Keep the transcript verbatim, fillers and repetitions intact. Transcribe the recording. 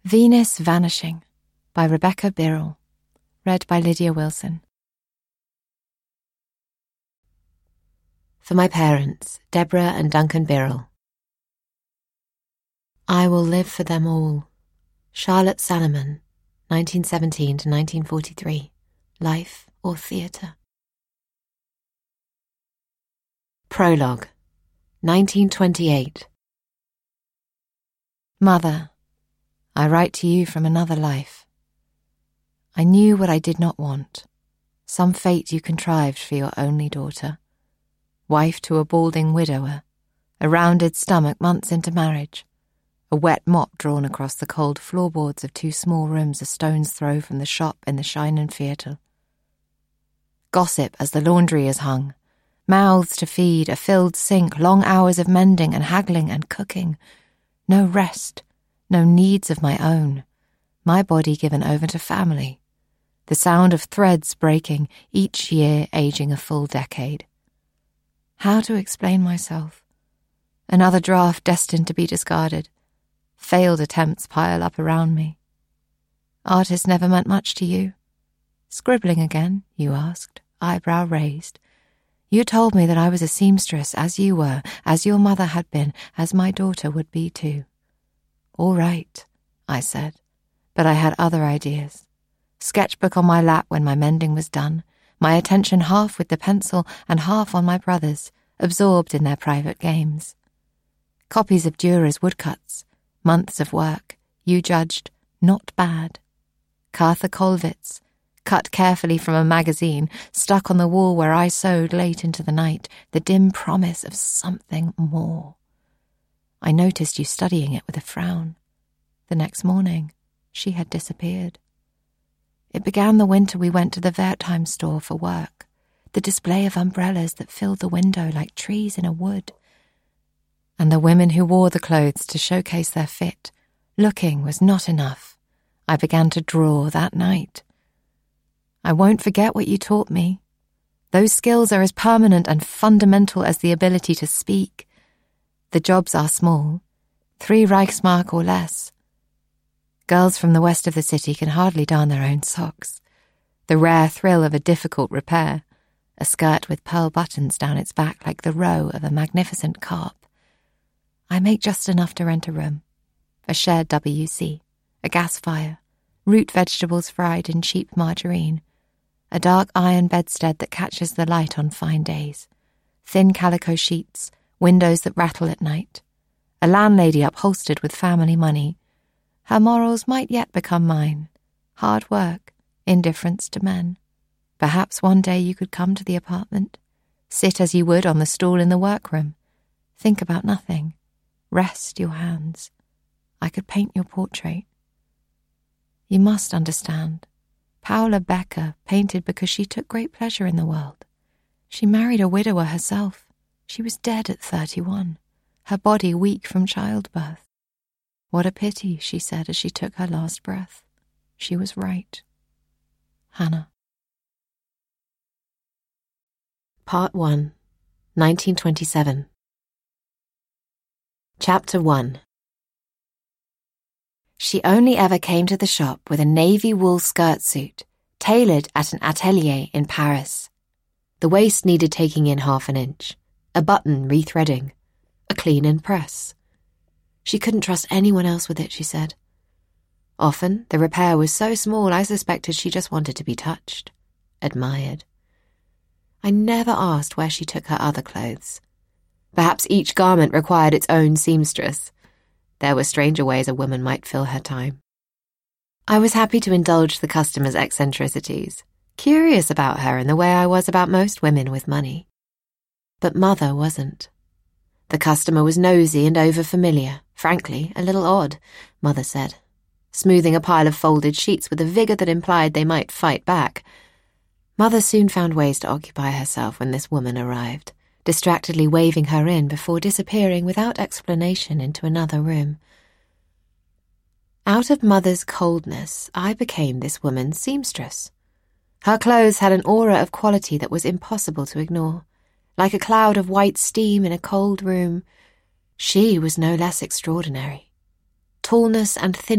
Venus Vanishing by Rebecca Birrell. Read by Lydia Wilson. For my parents, Deborah and Duncan Birrell. I will live for them all. Charlotte Salomon, nineteen seventeen to nineteen forty-three. Life or Theatre. Prologue, nineteen twenty-eight. Mother, I write to you from another life. I knew what I did not want, some fate you contrived for your only daughter, wife to a balding widower, a rounded stomach months into marriage, a wet mop drawn across the cold floorboards of two small rooms a stone's throw from the shop in the Scheinenviertel. Gossip as the laundry is hung, mouths to feed, a filled sink, long hours of mending and haggling and cooking, no rest, no needs of my own, my body given over to family, the sound of threads breaking, each year aging a full decade. How to explain myself? Another draft destined to be discarded. Failed attempts pile up around me. Artist never meant much to you? Scribbling again, you asked, eyebrow raised. You told me that I was a seamstress, as you were, as your mother had been, as my daughter would be too. All right, I said, but I had other ideas. Sketchbook on my lap when my mending was done, my attention half with the pencil and half on my brothers, absorbed in their private games. Copies of Dürer's woodcuts, months of work, you judged not bad. Cartha Kollwitz, cut carefully from a magazine, stuck on the wall where I sewed late into the night, the dim promise of something more. I noticed you studying it with a frown. The next morning, she had disappeared. It began the winter we went to the Wertheim store for work, the display of umbrellas that filled the window like trees in a wood. And the women who wore the clothes to showcase their fit, looking was not enough. I began to draw that night. I won't forget what you taught me. Those skills are as permanent and fundamental as the ability to speak. The jobs are small, three Reichsmark or less. Girls from the west of the city can hardly darn their own socks. The rare thrill of a difficult repair, a skirt with pearl buttons down its back like the roe of a magnificent carp. I make just enough to rent a room, a shared W C, a gas fire, root vegetables fried in cheap margarine, a dark iron bedstead that catches the light on fine days, thin calico sheets, windows that rattle at night, a landlady upholstered with family money. Her morals might yet become mine. Hard work, indifference to men. Perhaps one day you could come to the apartment, sit as you would on the stool in the workroom, think about nothing, rest your hands. I could paint your portrait. You must understand. Paula Becker painted because she took great pleasure in the world. She married a widower herself. She was dead at thirty-one, her body weak from childbirth. What a pity, she said as she took her last breath. She was right. Hannah. Part one, nineteen twenty-seven. Chapter one. She only ever came to the shop with a navy wool skirt suit, tailored at an atelier in Paris. The waist needed taking in half an inch, a button rethreading, a clean-in press. She couldn't trust anyone else with it, she said. Often, the repair was so small I suspected she just wanted to be touched, admired. I never asked where she took her other clothes. Perhaps each garment required its own seamstress. There were stranger ways a woman might fill her time. I was happy to indulge the customer's eccentricities, curious about her in the way I was about most women with money. But Mother wasn't. The customer was nosy and over-familiar, frankly, a little odd, Mother said, smoothing a pile of folded sheets with a vigour that implied they might fight back. Mother soon found ways to occupy herself when this woman arrived, distractedly waving her in before disappearing without explanation into another room. Out of Mother's coldness, I became this woman's seamstress. Her clothes had an aura of quality that was impossible to ignore. Like a cloud of white steam in a cold room, she was no less extraordinary. Tallness and thin